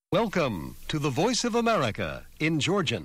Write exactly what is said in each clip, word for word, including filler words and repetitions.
Welcome to the Voice of America in Georgian.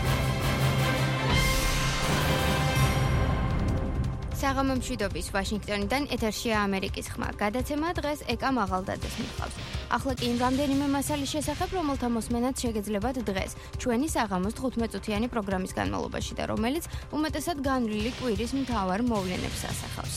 საღამო მშვიდობის ვაშინგტონიდან ეთერშია ამერიკის ხმა. გადაცემა დღეს ეკა მაღალდაძეს მიჰყავს. ახლა კი იმ რამდენიმე მასალის შესახებ, რომელთა მოსმენაც შეგეძლებათ დღეს, ჩვენი საღამოს თხუთმეტ წუთიანი პროგრამის განმავლობაში და რომელიც უმეტესად განვლილი კვირის მთავარ მოვლენებს ასახავს.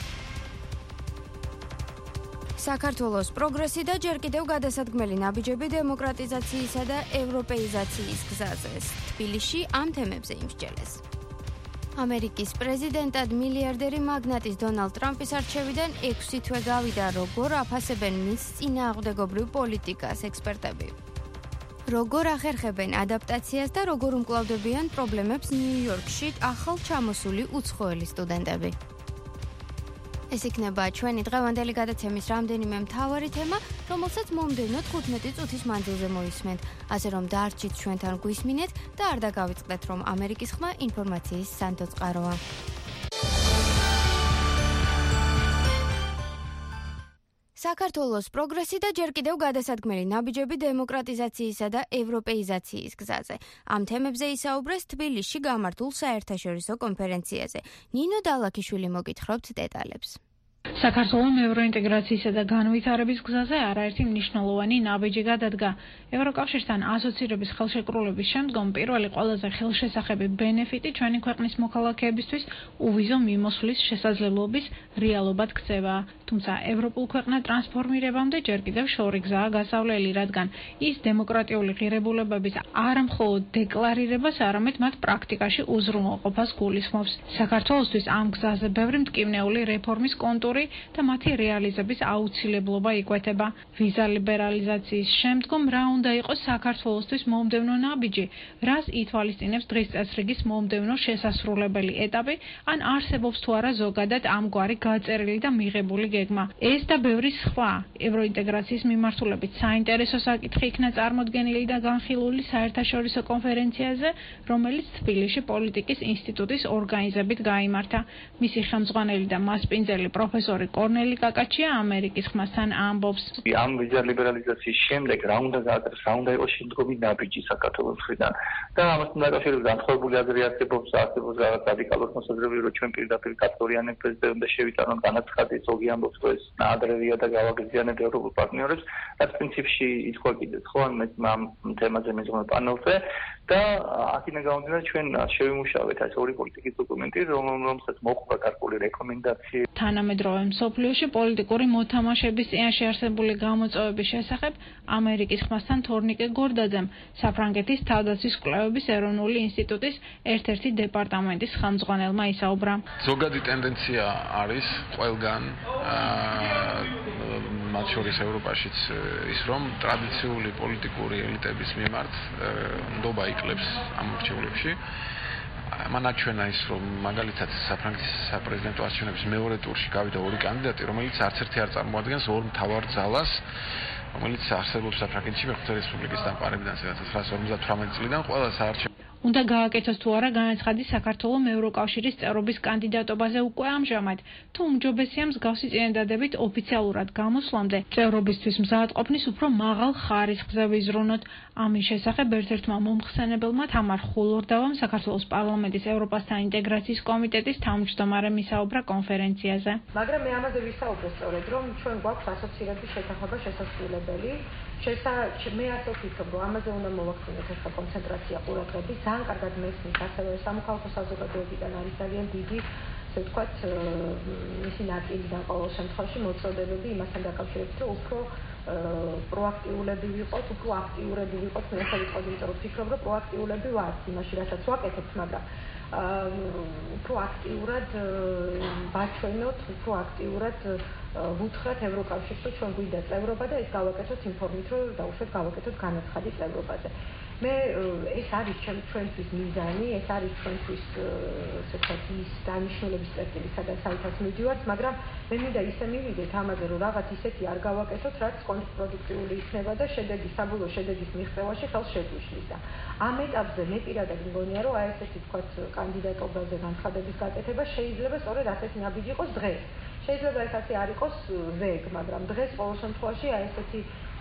საქართველოს პროგრესი და ჯერ კიდევ გადასადგმელი ნაბიჯები დემოკრატიზაციისა და ევროპეიზაციის გზაზე. თბილისში ამ თემებზე იმსჯელეს. ამერიკის პრეზიდენტად მილიარდერი მაგნატის დონალდ ტრამპის არჩევიდან ექვსი თვე გავიდა, როგორ აფასებენ მის წინააღმდეგობრივ პოლიტიკას ექსპერტები. როგორ ახერხებენ ადაპტაციას და როგორ უმკლავდებიან პრობლემებს ნიუ-იორკში ახალ ჩამოსული უცხოელი სტუდენტები. ეს იქნება ჩვენი დღევანდელი გადაცემის რამდენიმე მთავარი თემა, რომელსაც მომდევნო თხუთმეტი წუთის მანძილზე მოისმენთ. ასე რომ დარჩით ჩვენთან გვისმინეთ და არ დაგავიწყდეთ, რომ ამერიკის ხმა ინფორმაციის სანდო წყაროა. საქართველოს პროგრესი და ჯერ კიდევ გადასადგმელი ნაბიჯები დემოკრატიზაციისა და ევროპეიზაციის გზაზე. ამ თემებზე ისაუბრეს თბილისში გამართულ საერთაშორისო კონფერენციაზე. ნინო დალაქიშვილი მოგითხრობთ დეტალებს. საქართველოს ევროინტეგრაციისა და განვითარების გზაზე არაერთი მნიშვნელოვანი ნაბიჯი გადადგა. ევროკავშირთან ასოცირების ხელშეკრულების შემდგომ პირველი ყველაზე ხელშესახები ბენეფიტი ჩვენი ქვეყნის მოქალაქეებისთვის უვიზო მიმოსვლის შესაძლებლობის რეალობად ქცევა. თუმცა ევროპულ ქვეყნად ტრანსფორმირებამდე ჯერ კიდევ შორი გზაა გასავლელი, რადგან ის დემოკრატიული ღირებულებების არა მხოლოდ დეკლარირებას, არამედ მათ პრაქტიკაში უზრუნველყოფას გულისხმობს. საქართველოსთვის ამ გზაზე ბევრი მტკივნეული რეფორმის კონტური და მათი რეალიზების აუცილებლობა იკვეთება. ვიზა ლიბერალიზაციის შემდგომ რა უნდა იყოს საქართველოსთვის მომდევნო ნაბიჯი, რას ითვალისწინებს დღის წესრიგის მომდევნო შესასრულებელი ეტაპი, ან არსებობს თუ არა ზოგადად ამგვარი გაწერილი და მიღებული გეგმა. ეს და ბევრი სხვა ევროინტეგრაციის მიმართულებით საინტერესო საკითხი იქნა წარმოდგენილი და განხილული საერთაშორისო კონფერენციაზე, რომელიც თბილისში პოლიტიკის ინსტიტუტის ორგანიზებით გაიმართა. მისი ხელმძღვანელი და მასპინძელი პროფესორი კორნელი კაკაჩია ამერიკის ხმასთან ამბობს. ამ ვიზა ლიბერალიზაციის შემდეგ რა უნდა გააკეთოს, რა უნდა იყოს შემდგომი ნაბიჯი საქართველოს მხრიდან და ამასთან დაკავშირებით განსხვავებული აზრი არსებობს, არსებობს რაღაც რადიკალური მოსაზრებები, რომ ჩვენ პირდაპირ კასტორიანებს პრეზიდენტზე შევიტანოთ განაცხადი, ზოგი ამბობს, რომ ეს ნაადრევია და გავაგრძიანებთ ევროპულ პარტნიორებს, რაც პრინციპში ითქვა კიდეც ხო ამ თემაზე მეზღვაურ პანელზე და აქედან გამომდინარე ჩვენ შევიმუშავეთ ეს ორი პოლიტიკის დოკუმენტი, რომელსაც მოჰყვა გარკვეული რეკომენდაციები. თანამედროვე მსოფლიოში პოლიტიკური მოთამაშების წინაშე არსებული გამოწვევების შესახებ ამერიკის ხმასთან თორნიკე გორდაძემ საფრანგეთის თავდაცვის კვლევების ეროვნული ინსტიტუტის ერთ-ერთი დეპარტამენტის ხელმძღვანელმა ისაუბრა. ზოგადი ტენდენცია არის ყველგან მათ შორის ევროპაშიც ის, რომ ტრადიციული პოლიტიკური ელიტების მიმართ ნდობა იკლებს ამ რჩეულებში. მანაჩვენა ის, რომ მაგალითად საფრანგეთის საპრეზიდენტო არჩევნების მეორე ტურში გავიდა ორი კანდიდატი, რომელიც არც ერთი არ წარმოადგენს ორ მთავარ ძალას, რომელიც არსებობს საფრანგეთში მეხუთე რესპუბლიკის დამყარებიდან ექვსი ათას ცხრაასი ორმოცდათვრამეტი წლიდან ყველა საარჩევნო უნდა გააკეთოს თუ არა განაცხადი საქართველოს ევროკავშირის წევრობის კანდიდატობაზე უკვე ამჟამად, თუ უმჯობესია მსგავსი წინადადებით ოფიციალურად გამოსვლამდე წევრობისთვის მზად ყოფნის უფრო მაღალ ხარისხზე ვიზრუნოთ. ამის შესახებ ერთ-ერთმა მომხსენებელმა თამარ ხულორდავამ საქართველოს პარლამენტის ევროპასთან ინტეგრაციის კომიტეტის თავმჯდომარემ ისაუბრა კონფერენციაზე. მაგრამ მე ამაზე ვისაუბრე სწორედ, რომ ჩვენ გვაქვს ასოცირების შეთანხმება შესაძლებელი. მე ასე ვფიქრობ, რომ ამაზე უნდა მოვაქცინოთ ეს კონცენტრაცია ყურადღების. ძალიან კარგად მესმის ასევე სამოქალაქო საზოგადოებიდან არის ძალიან დიდი, ასე ვთქვათ, მისი ნაწილიდან ყოველ შემთხვევაში მოწოდებები იმასთან დაკავშირებით, რომ უფრო პროაქტიულები ვიყოთ, უფრო აქტიურები ვიყოთ. მე ასე ვიტყოდი, იმიტომ რომ ვფიქრობ, რომ პროაქტიულები ვართ იმაში, რასაც ვაკეთებთ, მაგრამ უფრო აქტიურად ვაჩვენოთ, უფრო აქტიურად ვუთხრათ ევროკავშირს, რომ ჩვენ გვინდა წევრობა და ეს გავაკეთოთ იმ ფორმით, რომ დაუშვათ გავაკეთოთ განაცხადი წევრობაზე. მე ეს არის ჩვენთვის მიზანი, ეს არის ჩვენთვის ესე ვთქვათ ის დანიშნულების წერტილი, სადაც საერთოდ მივიდივართ, მაგრამ მე მინდა ისე მივიდეთ ამაზე, რომ რაღაც ისეთი არ გავაკეთოთ, რაც კონტრპროდუქტიული იქნება და შედეგი, საბოლოო შედეგის მიღწევაში ხელს შეგვიშლის. და ამ ეტაპზე მე პირადად მგონია, რომ აი ესეთი ვთქვათ კანდიდატობაზე განცხადების გაკეთება შეიძლება სწორედ ასეთი ნაბიჯი იყოს დღეს. შეიძლება ეს ასე არ იყოს ვეგ, მაგრამ დღეს ყოველ შემთხვევაში აი ესეთი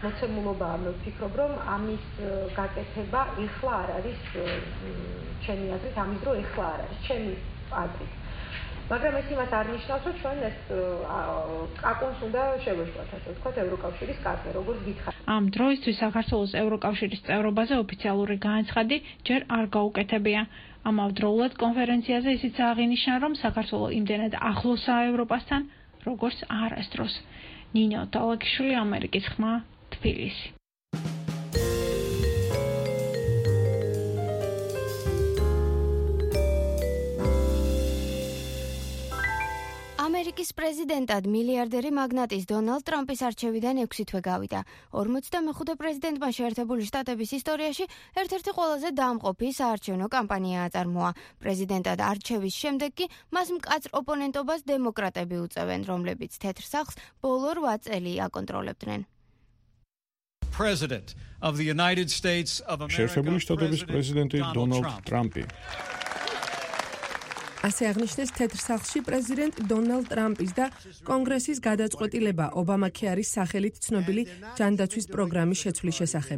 მოცემულობაა, მე ვფიქრობ, რომ ამის გაკეთება ეხლა არ არის ჩემი აზრით, ამის დრო ეხლა არ არის, ჩემი აზრით. მაგრამ ეს იმას არ ნიშნავს, რომ ჩვენ ეს კაკონს უნდა შევეშლათ, ასე ვთქვათ, ევროკავშირის კარზე, როგორც გითხარით. ამ დროისთვის საქართველოს ევროკავშირის წევრობაზე ოფიციალური განაცხადი ჯერ არ გაუკეთებია. ამავდროულად კონფერენციაზე ისიც აღინიშნა, რომ საქართველო იმდენად ახლოსაა ევროპასთან, როგორც არასდროს. ნინო ტალაკიშვილი, ამერიკის ხმა, თბილისი. ამერიკის პრეზიდენტად მილიარდერი მაგნატის დონალდ ტრამპის არჩევიდან ექვსი თვე გავიდა. ორმოცდამეხუთე პრეზიდენტმა შეერთებული შტატების ისტორიაში ერთ-ერთი ყველაზე დამყოფი საარჩევნო კამპანია აწარმოა. პრეზიდენტად არჩევის შემდეგ კი მას მკაცრ ოპონენტობას დემოკრატები უწევენ, რომლებიც თეთრ სახლს ბოლო რვა წელი აკონტროლებდნენ. შეერთებული შტატების პრეზიდენტი დონალდ ტრამპი. ასე აღნიშნეს თეთრ სახლში პრეზიდენტ დონალდ ტრამპის და კონგრესის გადაწყვეტილება ობამაქეარის სახელით ცნობილი ჯანდაცვის პროგრამის შეცვლის შესახებ.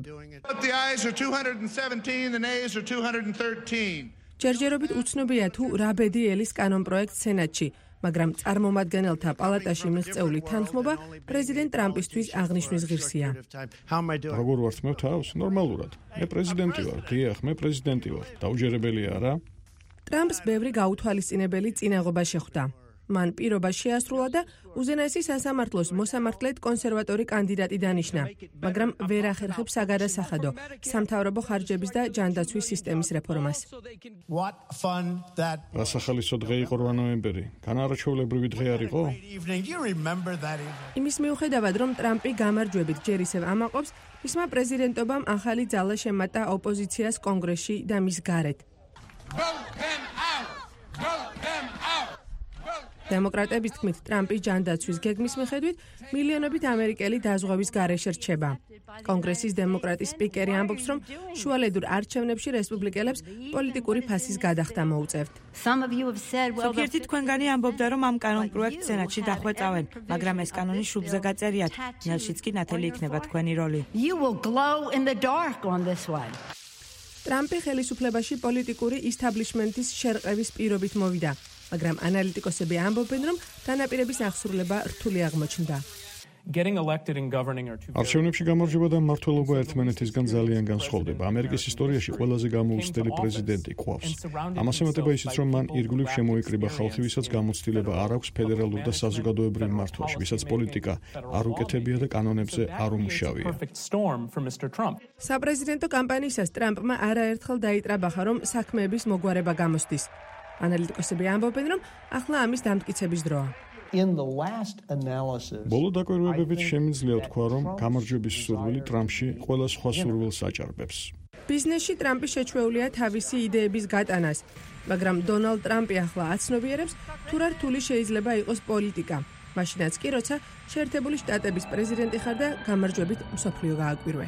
ჯერჯერობით უცნობია თუ რა ბედი ელის კანონპროექტს სენატში, მაგრამ წარმომადგენელთა პალატაში მიღწეული თანხმობა პრეზიდენტ ტრამპისთვის აღნიშვნის ღირსია. როგორ ვართ თავს? ნორმალურად. მე პრეზიდენტი ვარ, დიახ, მე პრეზიდენტი ვარ. დაუჯერებელია რა? ტრამპს ბევრი გაუთვალისწინებელი წინაღობა შეხვდა. მან პირობა შეასრულა და უზენაესი სასამართლოს მოსამართლედ კონსერვატორი კანდიდატი დანიშნა, მაგრამ ვერ ახერხებს საგადასახადო, სამთავრობო ხარჯების და ჯანდაცვის სისტემის რეფორმას. რა სახალისო დღე იყო რვა ნოემბერი? განარჩევლებრივი დღე არ იყო? იმის მიუხედავად, რომ ტრამპი გამარჯვებით ჯერ ისევ ამაყობს, მისმა პრეზიდენტობამ ახალი ძალა შემატა ოპოზიციას კონგრესში და მის გარეთ. დემოკრატების თქმით, ტრამპის ჯანდაცვის გეგმის მიხედვით მილიონობით ამერიკელი დაზღვევის გარეშე რჩება. კონგრესის დემოკრატის სპიკერი ამბობს, რომ შუალედურ არჩევნებში რესპუბლიკელებს პოლიტიკური ფასის გადახდა მოუწევთ. ზოგიერთი თქვენგანი ამბობდა, რომ ამ კანონპროექტს სენატში დახვეწავენ, მაგრამ ეს კანონი შუბზე გაწერიათ. ნელშიც კი ნათელი იქნება თქვენი როლი. ტრამპი ხელისუფლებაში პოლიტიკური ისტაბლიშმენტის შერყევის პირობით მოვიდა, მაგრამ ანალიტიკოსები ამბობენ, რომ განაპირების აღსრულება რთული აღმოჩნდა. არჩევნებში გამარჯვება და მმართველობა ერთმანეთისგან ძალიან განსხვავდება. ამერიკის ისტორიაში ყველაზე გამოუცდელი პრეზიდენტი გვყავს. ამას ემატება ისიც, რომ მან ირგვლივ შემოიკრიბა ხალხი, ვისაც გამოცდილება არ აქვს ფედერალურ და საზოგადოებრივ მართვაში, ვისაც პოლიტიკა არ უკეთებია და კანონებზე არ უმუშავია. საპრეზიდენტო კამპანიისას ტრამპმა არაერთხელ დაიტრაბახა, რომ საქმეების მოგვარება გამოსდის. ანალიტიკოსები ამბობენ, რომ ახლა ამის დამტკიცების დროა. ბოლო დაკვირვებებით შემიძლია ვთქვა, რომ გამარჯვების სურვილი ტრამპში ყველა სხვა სურვილს აჭარბებს. ბიზნესში ტრამპი შეჩვეულია თავისი იდეების გატანას, მაგრამ დონალდ ტრამპი ახლა აცნობიერებს, თუ რა რთული შეიძლება იყოს პოლიტიკა. მაშინაც კი, როცა შეერთებული შტატების პრეზიდენტი ხარ და გამარჯვებით მსოფლიო გააკვირვე.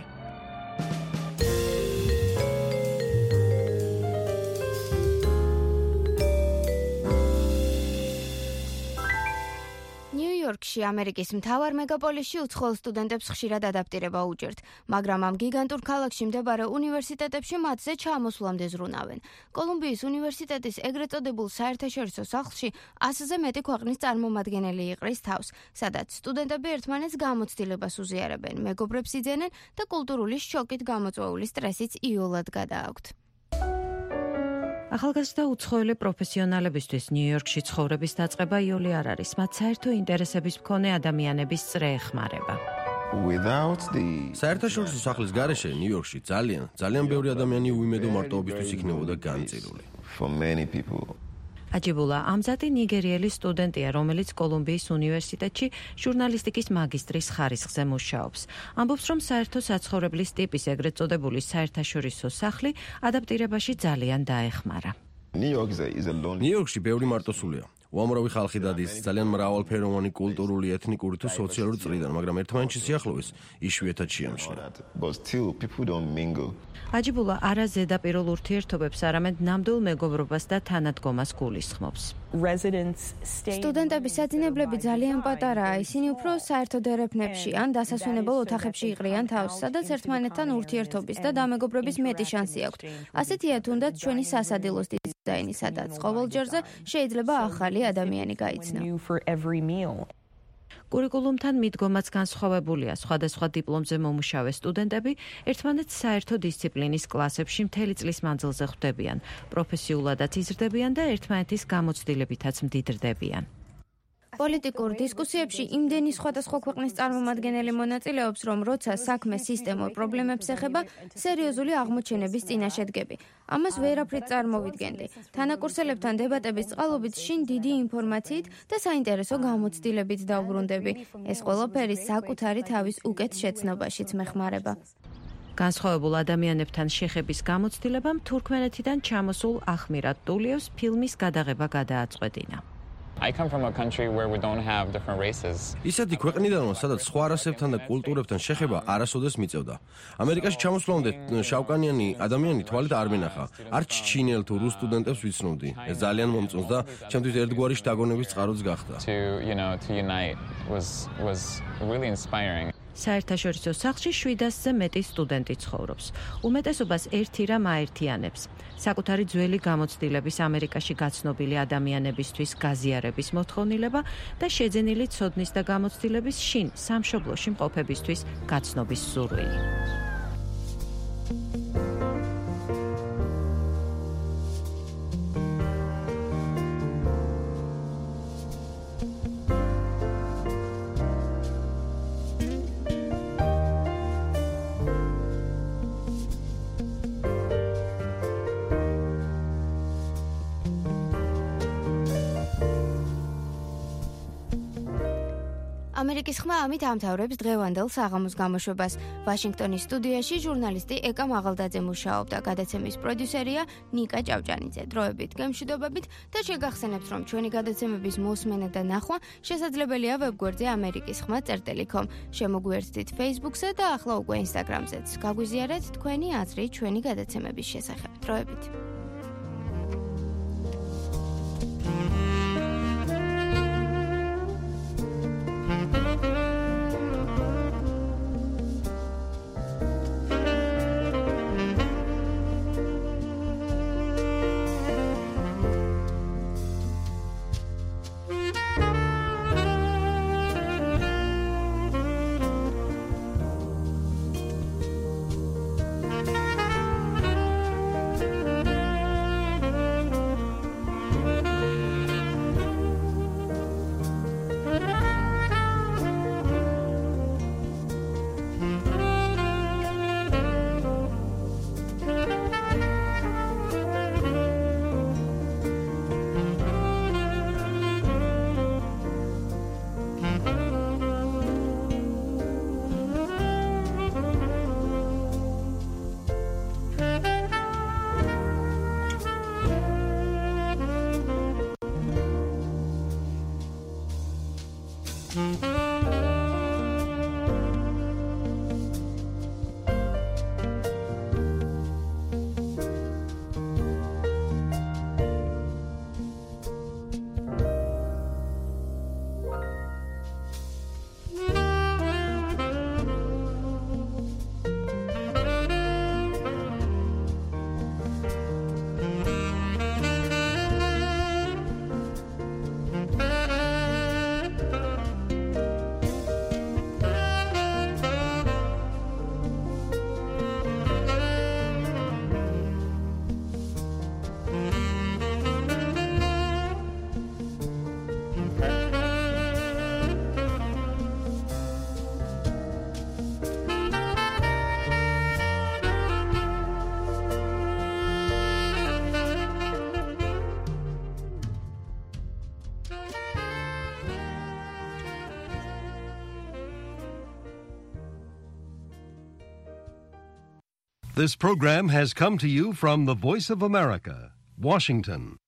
ნიუ-იორკში, ამერიკის მთავარ მეგაპოლისში უცხოელ სტუდენტებს ხშირად ადაპტირება უჭერთ, მაგრამ ამ გიგანტურ ქალაქში მდებარე უნივერსიტეტებში მათზე ჩამოსვლამდე ზრუნავენ. კოლუმბიის უნივერსიტეტის ეგრეთ წოდებულ საერთაშორისო სახლში ასზე მეტი ქვეყნის წარმომადგენელი იყრის თავს, სადაც სტუდენტები ერთმანეთს გამოცდილებას უზიარებენ, მეგობრებს იძენენ და კულტურული შოკით გამოწვეული სტრესიც იოლად გადააქვთ. ახალგაზრდა უცხოელი პროფესიონალებისთვის ნიუ-იორკში ცხოვრების დაწყება იოლი არ არის, მათ საერთო ინტერესების მქონე ადამიანების წრე ეხმარება. საერთაშორისო სახლის გარეშე ნიუ-იორკში ძალიან, ძალიან ბევრი ადამიანი უიმედო მარტოობისთვის იქნებოდა განწირული. აჯიბულა ამზადი ნიგერიელი სტუდენტია, რომელიც კოლუმბიის უნივერსიტეტში ჟურნალისტიკის მაგისტრის ხარისხზე მუშაობს. ამბობს, რომ საერთო საცხოვრებლის ტიპის ეგრეთ წოდებული საერთაშორისო სახლი ადაპტირებაში ძალიან დაეხმარა. ნიუ-იორკში ბევრი მარტოსულია. უამრავი ხალხი დადის ძალიან მრავალფეროვანი კულტურული, ეთნიკური თუ სოციალური წრიდან, მაგრამ ერთმანეთში სიახლოვეს იშვიათად შეამჩნია. აჯიბულა არა ზედაპირულ ურთიერთობებს, არამედ ნამდვილ მეგობრობას და თანადგომას გულისხმობს. სტუდენტების საძინებლები ძალიან პატარაა, ისინი უფრო საერთო დერეფნებში ან დასასვენებელ ოთახებში იყრიან თავს, სადაც ერთმანეთთან ურთიერთობის და დამეგობრების მეტი შანსი აქვთ. ასეთია თუნდაც ჩვენი სასადილოს დიზაინი, სადაც ყოველჯერზე შეიძლება ახალი ადამიანი გაიცნო. კურიკულუმთან მიდგომაც განსხვავებულია. სხვადასხვა დიპლომზე მომუშავე სტუდენტები ერთმანეთს საერთო დისციპლინის კლასებში მთელი წლის მანძილზე ხვდებიან, პროფესიულადაც იზრდებიან და ერთმანეთის გამოცდილებითაც მდიდრდებიან. პოლიტიკურ დისკუსიებში იმდენი სხვადასხვა ქვეყნის წარმომადგენელი მონაწილეობს, რომ როცა საქმე სისტემურ პრობლემებს ეხება, სერიოზული აღმოჩენების წინაშე დგები. ამას ვერაფრით წარმოვიდგენდი. თანაკურსელებთან დებატების წყალობით შინ დიდი ინფორმაციით და საინტერესო გამოცდილებით დავბრუნდები. ეს ყველაფერი საკუთარი თავის უკეთ შეცნობაშიც მეხმარება. განსხვავებულ ადამიანებთან შეხების გამოცდილებამ თურქმენეთიდან ჩამოსულ ახმირად ტულიევს ფილმის გადაღება გადააწყვეტინა. I come from a country where we don't have different races. ისეთი ქვეყნიდანვე, სადაც სხვა რასებთან და კულტურებთან შეხება არასოდეს მიწევდა. ამერიკაში ჩამოსვლამდე შავკანიანი ადამიანი თვალით არ მინახა. არც ჩინელ თუ რუს სტუდენტებს ვიცნობდი. ეს ძალიან მომწონს და ჩემთვის ერთგვარი შთაგონების წყაროც გახდა. To, you know, to unite was was really inspiring. საერთაშორისო სახლში შვიდასზე მეტი სტუდენტი ცხოვრობს. უმეტესობას ერთი რამ აერთიანებს. საკუთარი ძველი გამოცდილების ამერიკაში გაცნობილი ადამიანებისთვის გაზიარების მოთხოვნილება და შეძენილი ცოდნის და გამოცდილების შინ სამშობლოში მყოფებისთვის გაცნობის სურვილი. ამერიკის ხმა ამით ამთავრებს დღევანდელ საღამოს გამოშვებას. ვაშინგტონის სტუდიაში ჟურნალისტი ეკა მაღალდაძე მუშაობდა, გადაცემის პროდიუსერია ნიკა ჭავჭანიძე. დროებით გემშვიდობებით და შეგახსენებთ, რომ ჩვენი გადაცემების მოსმენა და ნახვა შესაძლებელია ვებგვერდზე ამერიკის ხმა წერტილი კომ. შემოგვიერთდით Facebook-ზე და ახლა უკვე Instagram-ზეც. გაგვიზიარეთ თქვენი აზრი ჩვენი გადაცემების შესახებ. დროებით. This program has come to you from the Voice of America, Washington.